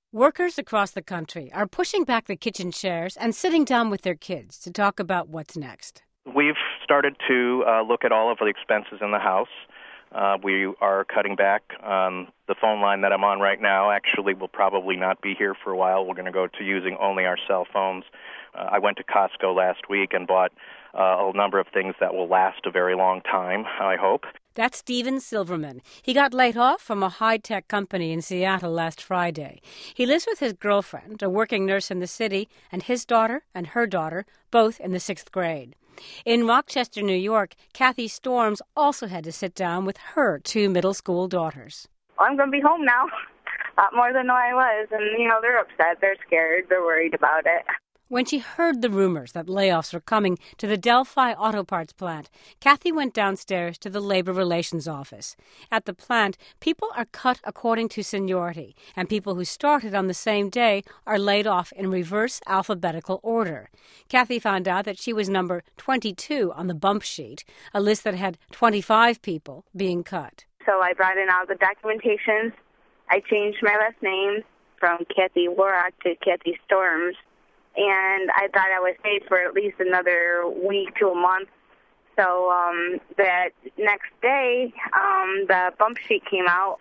Workers across the country are pushing back the kitchen chairs and sitting down with their kids to talk about what's next. We've started to look at all of the expenses in the house. We are cutting back. The phone line that I'm on right now actually will probably not be here for a while. We're going to go to using only our cell phones. I went to Costco last week and bought a number of things that will last a very long time, I hope. That's Steven Silverman. He got laid off from a high-tech company in Seattle last Friday. He lives with his girlfriend, a working nurse in the city, and his daughter and her daughter, both in the 6th grade. In Rochester, New York, Kathy Storms also had to sit down with her 2 middle school daughters. I'm going to be home now, a lot more than I was. And, they're upset, they're scared, they're worried about it. When she heard the rumors that layoffs were coming to the Delphi Auto Parts plant, Kathy went downstairs to the Labor Relations office. At the plant, people are cut according to seniority, and people who started on the same day are laid off in reverse alphabetical order. Kathy found out that she was number 22 on the bump sheet, a list that had 25 people being cut. So I brought in all the documentations. I changed my last name from Kathy Warrock to Kathy Storms. And I thought I was paid for at least another week to a month. So that next day, the bump sheet came out.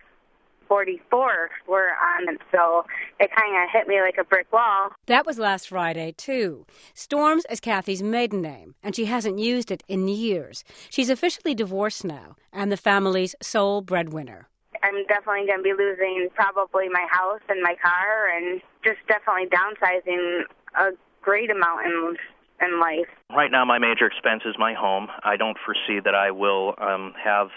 44 were on it, so it kind of hit me like a brick wall. That was last Friday, too. Storms is Kathy's maiden name, and she hasn't used it in years. She's officially divorced now, and the family's sole breadwinner. I'm definitely going to be losing probably my house and my car, and just definitely downsizing a great amount in life. Right now, my major expense is my home. I don't foresee that I will have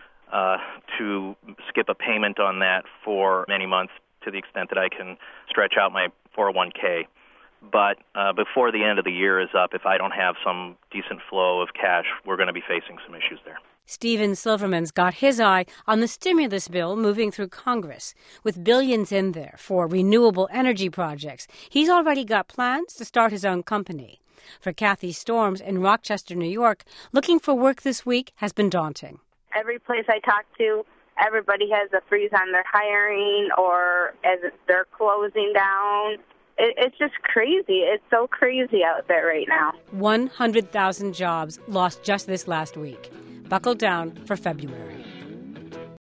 to skip a payment on that for many months to the extent that I can stretch out my 401k. But before the end of the year is up, if I don't have some decent flow of cash, we're going to be facing some issues there. Steven Silverman's got his eye on the stimulus bill moving through Congress. With billions in there for renewable energy projects, he's already got plans to start his own company. For Kathy Storms in Rochester, New York, looking for work this week has been daunting. Every place I talk to, everybody has a freeze on their hiring or as they're closing down. It's just crazy. It's so crazy out there right now. 100,000 jobs lost just this last week. Buckle down for February.